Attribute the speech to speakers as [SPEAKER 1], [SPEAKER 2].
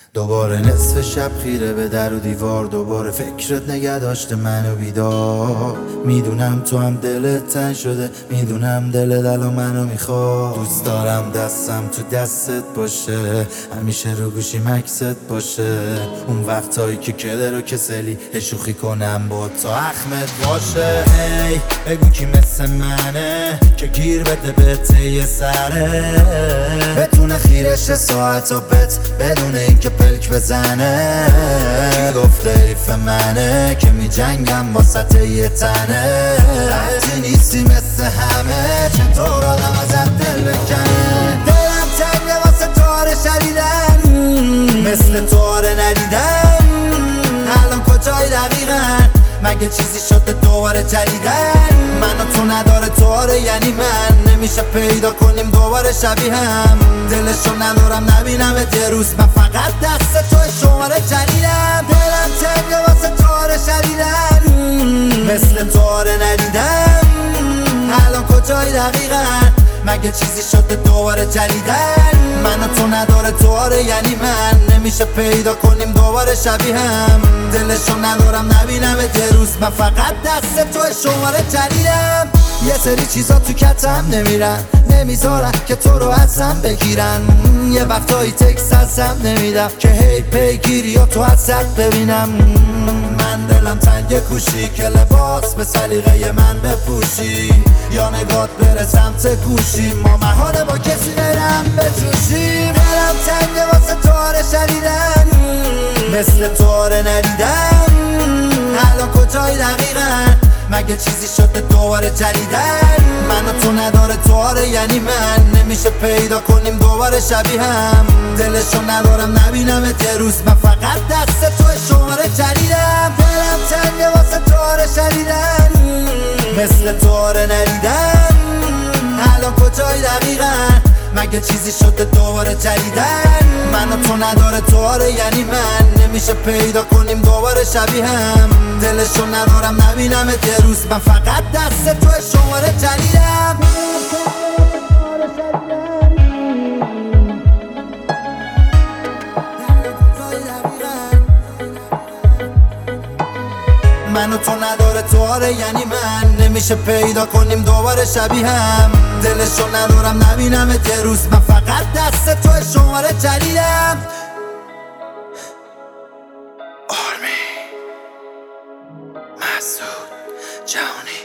[SPEAKER 1] دوباره نصف شب خیره به در و دیوار، دوباره فکرت نگه داشته منو بیدار. میدونم تو هم دلت تنگ شده، میدونم دلت الان منو میخواد. دوست دارم دستم تو دستت باشه، همیشه رو گوشیم عکست باشه. اون وقتایی که کدر و کسلی شوخی کنم با تا اخمت باشه. هی بگو کی مثل منه که گیر بده به ته سره، بتونه خیرش ساعت و بت بدون اینکه پلک بزنه. کی گفته حیف منه که می جنگم واسط یه تنه. وقتی نیستی مثل همه چطور آدم ازت دل بکنه. دلم تنگه واسه تاره شدیدن، مثل تاره ندیدن. الان کجای دقیقا؟ مگه چیزی شده دوباره جدیدن؟ من و تو نداره تواره، یعنی من نمیشه پیدا کنیم دوباره شبیه هم. دلشو ندارم نبینمت یه روز، من فقط دست توی شماره جدیدم. دلم تنگه واسه تواره شدیدن، مثل تواره ندیدم. الان کجای دقیقا؟ مگه چیزی شده دوباره جدیدن؟ من و تو نداره تواره، یعنی من نمیشه پیدا کنیم دوباره شبیه هم. دلشو ندارم نبینمت یه روز، من فقط دست توی شماره جدیدم. یه سری چیزا تو کتم نمیرن، نمیذارن که تو رو ازم بگیرن. یه وقتایی تکست ازم نمیدم که هی پیگیری یا تو ازت ببینم. من دلم تنگ کوشی که لباس به سلیقه من بپوشی، یا نگات بره سمت گوشی، ما محاله با کسی برم بجوشیم. دلم تنگ واسه تواره شدیدن، مثل تواره ندیدن. الان کجای دقیقا؟ مگه چیزی شده دوباره جدیدن؟ من و تو نداره تواره، یعنی من نمیشه پیدا کنیم دوباره شبیه هم. دلشو ندارم نبینمت یه روز، من فقط دست توی شماره جدیدم. دلم تنگه واسه تواره شدیدن، مثل تواره ندیدن. الان کجای دقیقا؟ مگه چیزی شده دوباره جدیدن؟ من و تو نداره تواره، یعنی من نمیشه پیدا کنیم دوباره شبیه هم. دلشو ندارم نبینمت یه روز، من فقط دست توی شماره جدیدم. من و تو نداره تواره، یعنی من نمیشه پیدا کنیم دوباره شبیه هم. دلشو ندارم نبینمت یه روز، من فقط دست توی شماره جدیدم. آرمی مسعود جهانی.